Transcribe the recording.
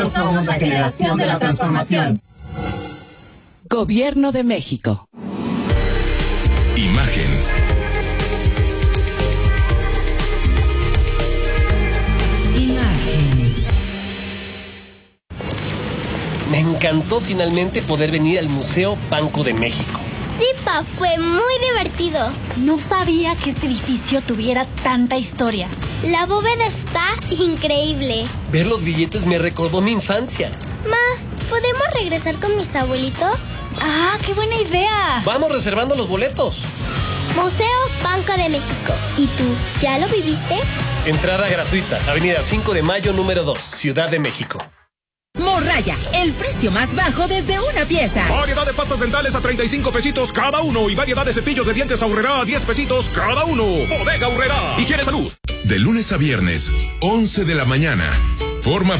Somos la generación de la transformación. Gobierno de México. Imagen. Me encantó finalmente poder venir al Museo Banco de México. Sí, Pa, fue muy divertido. No sabía que este edificio tuviera tanta historia. La bóveda está increíble. Ver los billetes me recordó mi infancia. Ma, ¿podemos regresar con mis abuelitos? ¡Ah, qué buena idea! Vamos reservando los boletos. Museo Banco de México. ¿Y tú, ya lo viviste? Entrada gratuita, Avenida 5 de Mayo, número 2, Ciudad de México. Morraya, el precio más bajo desde una pieza. Variedad de pastas dentales a 35 pesitos cada uno y variedad de cepillos de dientes Aurrerá a 10 pesitos cada uno. Bodega Aurrerá. Higiene Salud. De lunes a viernes, 11 de la mañana. Forma